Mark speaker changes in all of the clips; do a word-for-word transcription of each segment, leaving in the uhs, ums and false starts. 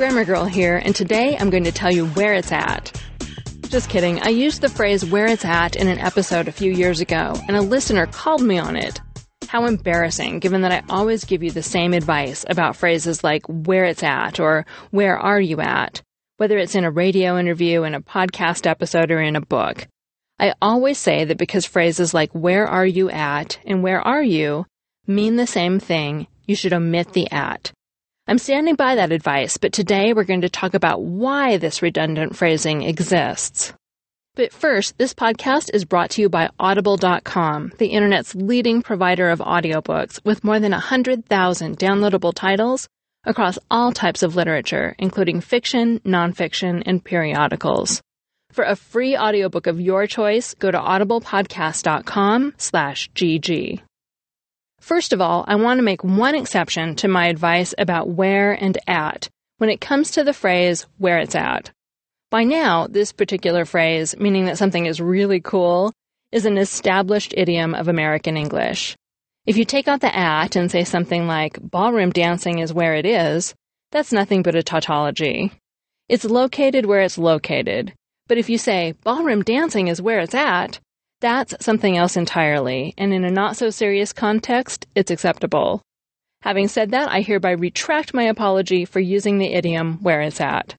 Speaker 1: Grammar Girl here, and today I'm going to tell you where it's at. Just kidding, I used the phrase where it's at in an episode a few years ago, and a listener called me on it. How embarrassing, given that I always give you the same advice about phrases like where it's at or where are you at, whether it's in a radio interview, in a podcast episode, or in a book. I always say that because phrases like where are you at and where are you mean the same thing, you should omit the at. I'm standing by that advice, but today we're going to talk about why this redundant phrasing exists. But first, this podcast is brought to you by Audible dot com, the internet's leading provider of audiobooks with more than one hundred thousand downloadable titles across all types of literature, including fiction, nonfiction, and periodicals. For a free audiobook of your choice, go to audiblepodcast dot com slash G G. First of all, I want to make one exception to my advice about where and at when it comes to the phrase where it's at. By now, this particular phrase, meaning that something is really cool, is an established idiom of American English. If you take out the at and say something like ballroom dancing is where it is, that's nothing but a tautology. It's located where it's located. But if you say ballroom dancing is where it's at, that's something else entirely, and in a not-so-serious context, it's acceptable. Having said that, I hereby retract my apology for using the idiom where it's at.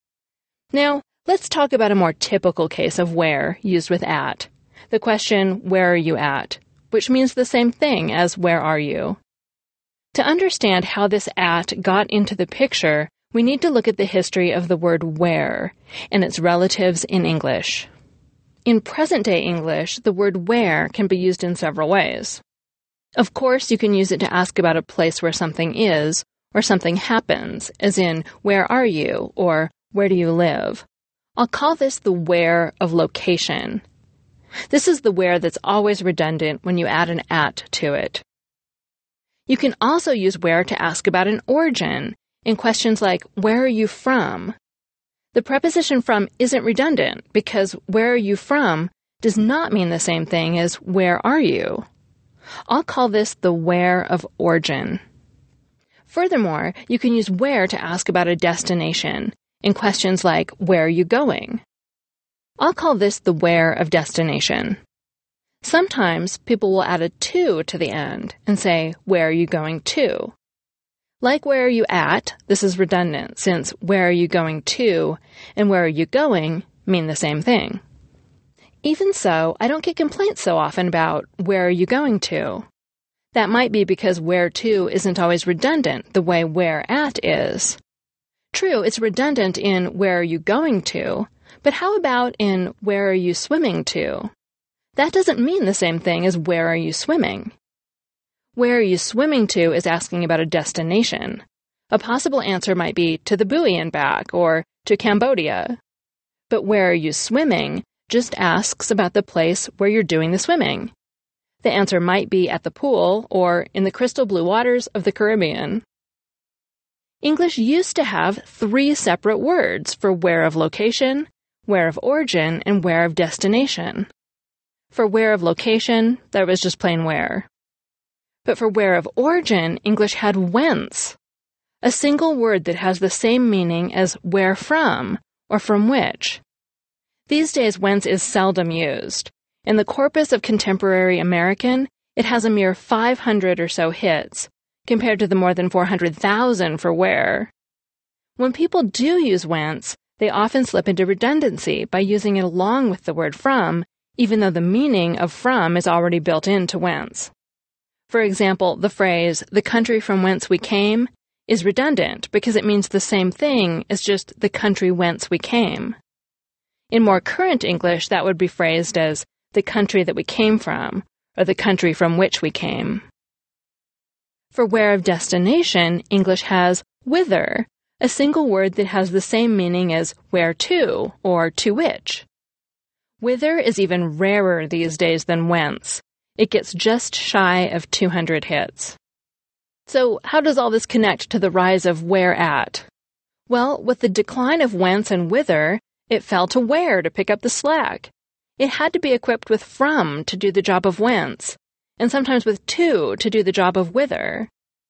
Speaker 1: Now, let's talk about a more typical case of where used with at. The question, where are you at? Which means the same thing as where are you? To understand how this at got into the picture, we need to look at the history of the word where and its relatives in English. In present-day English, the word where can be used in several ways. Of course, you can use it to ask about a place where something is or something happens, as in, where are you, or where do you live? I'll call this the where of location. This is the where that's always redundant when you add an at to it. You can also use where to ask about an origin in questions like, where are you from? The preposition from isn't redundant because where are you from does not mean the same thing as where are you. I'll call this the where of origin. Furthermore, you can use where to ask about a destination in questions like, where are you going? I'll call this the where of destination. Sometimes people will add a to to the end and say, where are you going to? Like where are you at, this is redundant since where are you going to and where are you going mean the same thing. Even so, I don't get complaints so often about where are you going to. That might be because where to isn't always redundant the way where at is. True, it's redundant in where are you going to, but how about in where are you swimming to? That doesn't mean the same thing as where are you swimming. Where are you swimming to is asking about a destination. A possible answer might be to the buoy and back, or to Cambodia. But where are you swimming just asks about the place where you're doing the swimming. The answer might be at the pool, or in the crystal blue waters of the Caribbean. English used to have three separate words for where of location, where of origin, and where of destination. For where of location, there was just plain where. But for where of origin, English had whence, a single word that has the same meaning as where from or from which. These days, whence is seldom used. In the corpus of contemporary American, it has a mere five hundred or so hits, compared to the more than four hundred thousand for where. When people do use whence, they often slip into redundancy by using it along with the word from, even though the meaning of from is already built into whence. For example, the phrase, the country from whence we came, is redundant because it means the same thing as just the country whence we came. In more current English, that would be phrased as the country that we came from, or the country from which we came. For where of destination, English has whither, a single word that has the same meaning as where to, or to which. Whither is even rarer these days than whence. It gets just shy of two hundred hits. So how does all this connect to the rise of where at? Well, with the decline of whence and whither, it fell to where to pick up the slack. It had to be equipped with from to do the job of whence, and sometimes with to to do the job of whither.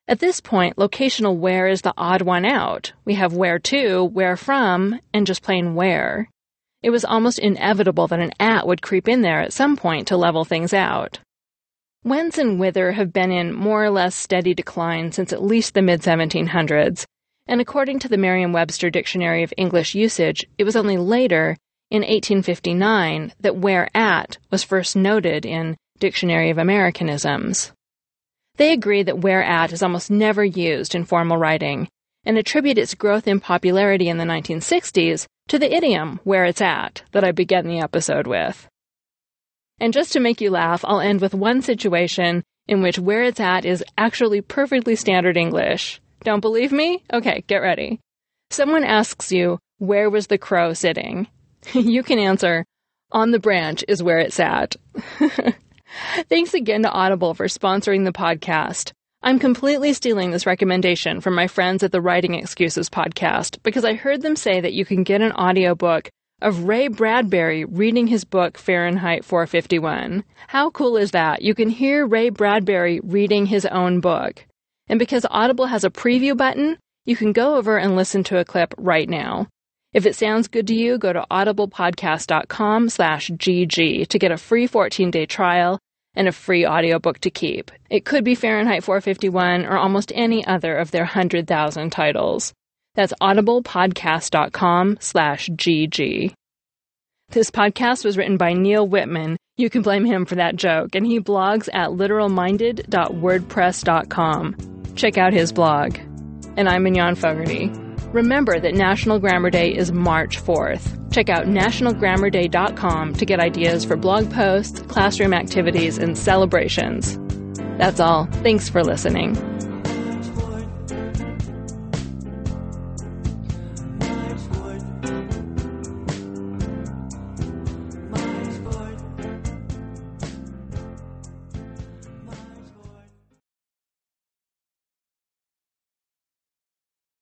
Speaker 1: At this point, locational where is the odd one out. We have where to, where from, and just plain where. It was almost inevitable that an at would creep in there at some point to level things out. Whence and whither have been in more or less steady decline since at least the mid seventeen hundreds, and according to the Merriam-Webster Dictionary of English Usage, it was only later, in eighteen fifty-nine, that where at was first noted in Dictionary of Americanisms. They agree that where at is almost never used in formal writing, and attribute its growth in popularity in the nineteen sixties to the idiom where it's at that I began the episode with. And just to make you laugh, I'll end with one situation in which where it's at is actually perfectly standard English. Don't believe me? Okay, get ready. Someone asks you, where was the crow sitting? You can answer, on the branch is where it sat. Thanks again to Audible for sponsoring the podcast. I'm completely stealing this recommendation from my friends at the Writing Excuses podcast because I heard them say that you can get an audiobook of Ray Bradbury reading his book Fahrenheit four fifty-one. How cool is that? You can hear Ray Bradbury reading his own book. And because Audible has a preview button, you can go over and listen to a clip right now. If it sounds good to you, go to audiblepodcast.com slash GG to get a free fourteen-day trial and a free audiobook to keep. It could be Fahrenheit four fifty-one or almost any other of their one hundred thousand titles. That's audiblepodcast.com slash GG. This podcast was written by Neil Whitman. You can blame him for that joke, and he blogs at literalminded dot wordpress dot com. Check out his blog. And I'm Mignon Fogarty. Remember that National Grammar Day is March fourth. Check out national grammar day dot com to get ideas for blog posts, classroom activities, and celebrations. That's all. Thanks for listening.